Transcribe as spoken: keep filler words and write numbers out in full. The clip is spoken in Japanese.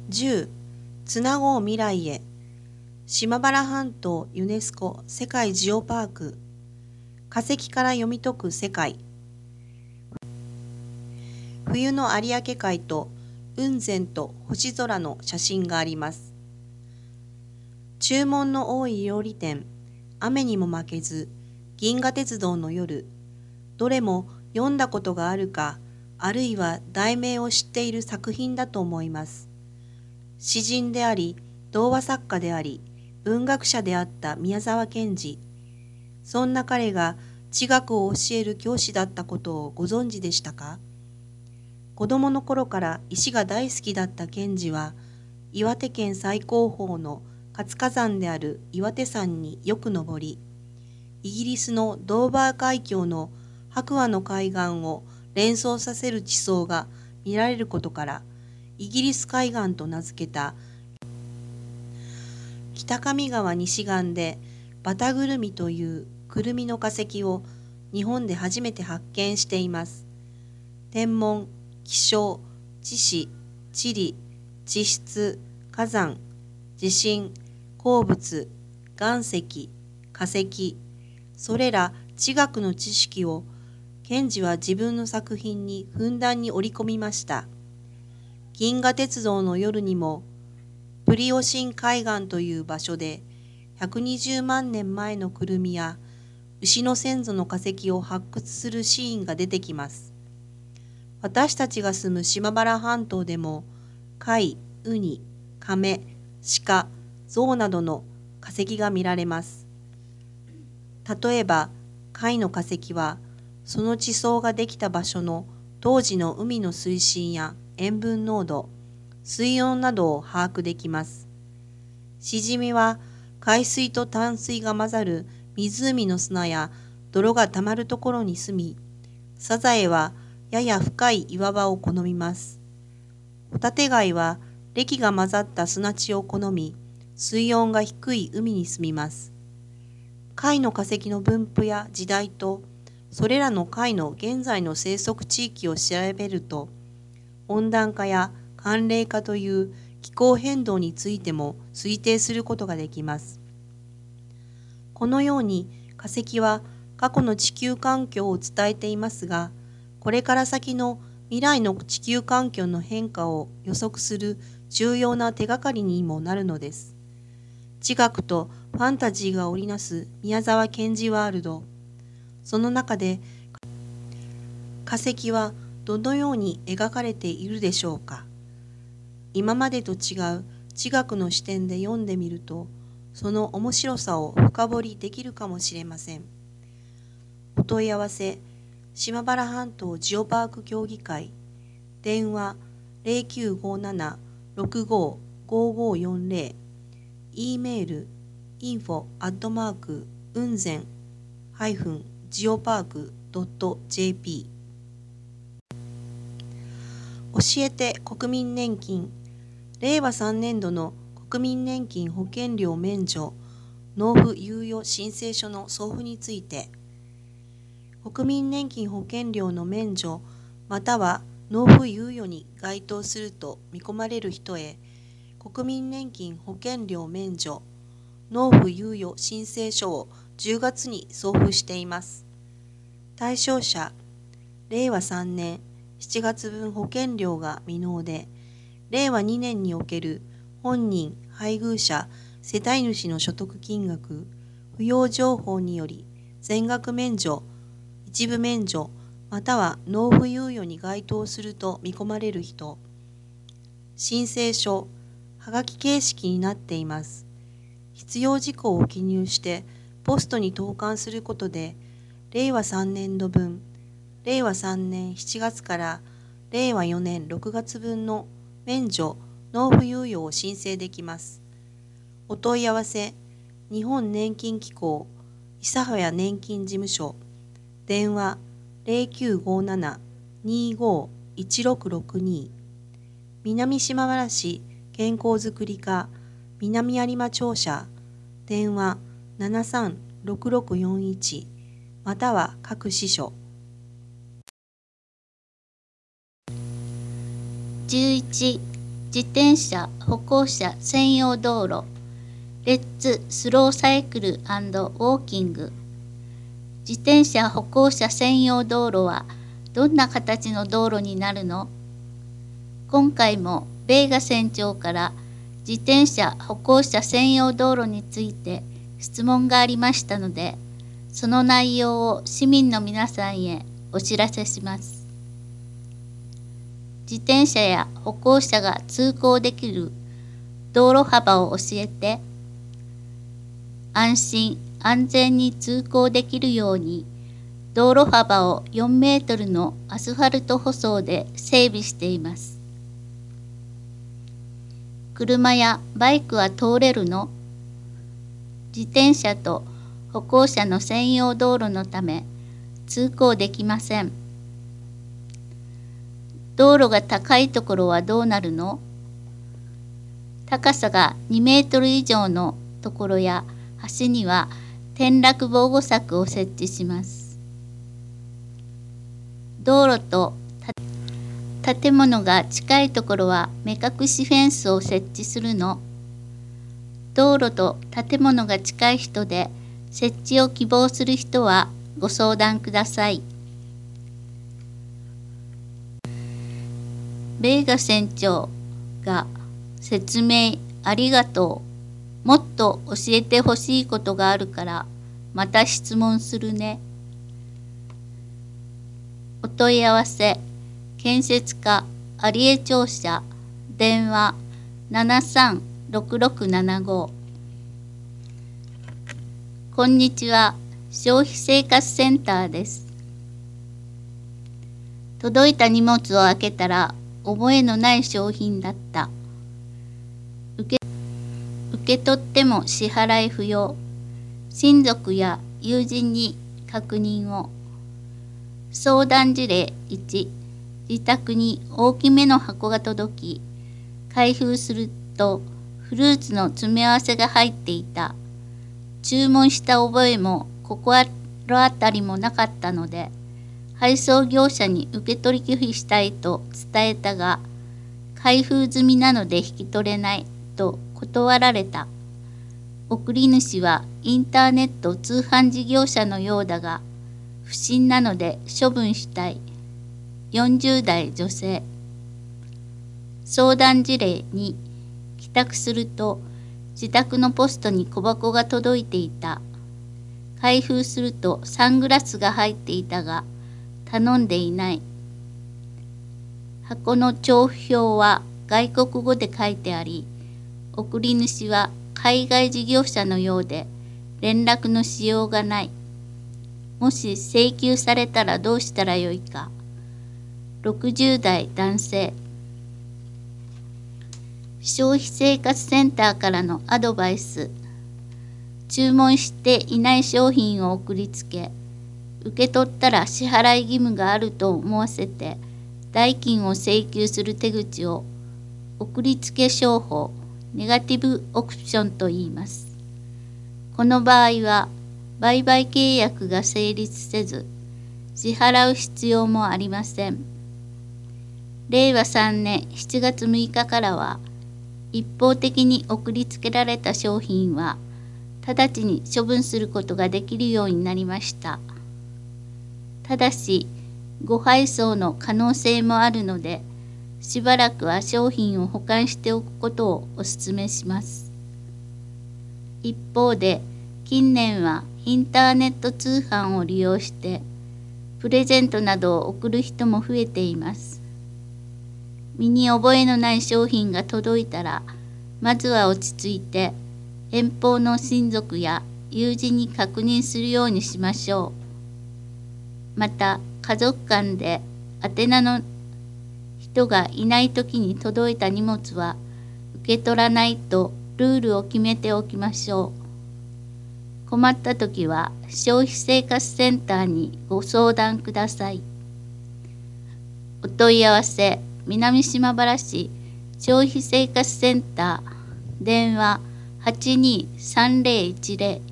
じゅう. つなごう未来へ。島原半島ユネスコ世界ジオパーク。化石から読み解く世界。冬の有明海と雲仙と星空の写真があります。注文の多い料理店、雨にも負けず、銀河鉄道の夜。どれも読んだことがあるか、あるいは題名を知っている作品だと思います。詩人であり、童話作家であり、文学者であった宮沢賢治。そんな彼が地学を教える教師だったことをご存知でしたか？子供の頃から石が大好きだった賢治は、岩手県最高峰の活火山である岩手山によく登り、イギリスのドーバー海峡の白亜の海岸を連想させる地層が見られることから、イギリス海岸と名付けた北上川西岸でバタグルミというクルミの化石を日本で初めて発見しています。天文、気象、地質、地理、地質、火山、地震、鉱物、岩石、化石、それら地学の知識を賢治は自分の作品にふんだんに織り込みました。銀河鉄道の夜にもプリオシン海岸という場所でひゃくにじゅうまんねんまえのくるみや牛の先祖の化石を発掘するシーンが出てきます。私たちが住む島原半島でも貝、ウニ、カメ、鹿、ゾウなどの化石が見られます。例えば貝の化石はその地層ができた場所の当時の海の水深や塩分濃度、水温などを把握できます。シジミは海水と淡水が混ざる湖の砂や泥がたまるところに住み、サザエはやや深い岩場を好みます。ホタテ貝は礫が混ざった砂地を好み、水温が低い海に住みます。貝の化石の分布や時代と、それらの貝の現在の生息地域を調べると、温暖化や寒冷化という気候変動についても推定することができます。このように化石は過去の地球環境を伝えていますが、これから先の未来の地球環境の変化を予測する重要な手がかりにもなるのです。地学とファンタジーが織りなす宮沢賢治ワールド。その中で化石はどのように描かれているでしょうか。今までと違う地学の視点で読んでみると、その面白さを深掘りできるかもしれません。お問い合わせ、島原半島ジオパーク協議会、電話 ゼロきゅうごなな ろくご ごごよんゼロ、e メール インフォ アットマーク 雲仙 ジオパーク ドット ジェーピー。教えて国民年金。れいわさんねんどの国民年金保険料免除納付猶予申請書の送付について、国民年金保険料の免除または納付猶予に該当すると見込まれる人へ、国民年金保険料免除納付猶予申請書をじゅうがつに送付しています。対象者、れいわさんねんしちがつぶん保険料が未納で、れいわにねんにおける本人、配偶者、世帯主の所得金額、扶養情報により全額免除、一部免除、または納付猶予に該当すると見込まれる人。申請書、はがき形式になっています。必要事項を記入してポストに投函することで、れいわさんねんどぶん、れいわさんねんしちがつかられいわよねんろくがつぶんの免除・納付猶予を申請できます。お問い合わせ、日本年金機構諫早年金事務所、電話 ゼロきゅうごなな にご いちろくろくに、南島原市健康づくり課南有馬庁舎、電話ななさんろくろくよんいち、または各支所。 じゅういち自転車歩行者専用道路、レッツスローサイクル&ウォーキング。自転車歩行者専用道路はどんな形の道路になるの？今回もベーガ船長から自転車歩行者専用道路について質問がありましたので、その内容を市民の皆さんへお知らせします。自転車や歩行者が通行できる道路幅を教えて、安心安全に通行できるように道路幅をよんメートルのアスファルト舗装で整備しています。車やバイクは通れるの？自転車と歩行者の専用道路のため通行できません。道路が高いところはどうなるの？高さがにメートル以上のところや橋には転落防護柵を設置します。道路と建物が近いところは目隠しフェンスを設置するの？道路と建物が近い人で設置を希望する人はご相談ください。ベーガ船長が説明ありがとう。もっと教えてほしいことがあるからまた質問するね。お問い合わせ建設課有江庁舎電話 ななさんろくろくななご。こんにちは、消費生活センターです。届いた荷物を開けたら覚えのない商品だった。受け、受け取っても支払い不要。親族や友人に確認を。相談事例いち、自宅に大きめの箱が届き、開封するとフルーツの詰め合わせが入っていた。注文した覚えも心当たりもなかったので、配送業者に受け取り拒否したいと伝えたが、開封済みなので引き取れないと断られた。送り主はインターネット通販事業者のようだが、不審なので処分したい。よんじゅうだい女性。相談事例に、帰宅すると自宅のポストに小箱が届いていた。開封するとサングラスが入っていたが、頼んでいない。箱の帳付表は外国語で書いてあり、送り主は海外事業者のようで連絡のしようがない。もし請求されたらどうしたらよいか。ろくじゅうだい男性。消費生活センターからのアドバイス。注文していない商品を送りつけ、受け取ったら支払い義務があると思わせて代金を請求する手口を送りつけ商法、ネガティブオプションと言います。この場合は売買契約が成立せず、支払う必要もありません。れいわさんねんしちがつむいかからは、一方的に送りつけられた商品は直ちに処分することができるようになりました。ただし、誤配送の可能性もあるので、しばらくは商品を保管しておくことをお勧めします。一方で、近年はインターネット通販を利用して、プレゼントなどを送る人も増えています。身に覚えのない商品が届いたら、まずは落ち着いて、遠方の親族や友人に確認するようにしましょう。また、家族間で宛名の人がいないときに届いた荷物は受け取らないとルールを決めておきましょう。困ったときは消費生活センターにご相談ください。お問い合わせ、南島原市消費生活センター、電話はちにーさんぜろいちぜろ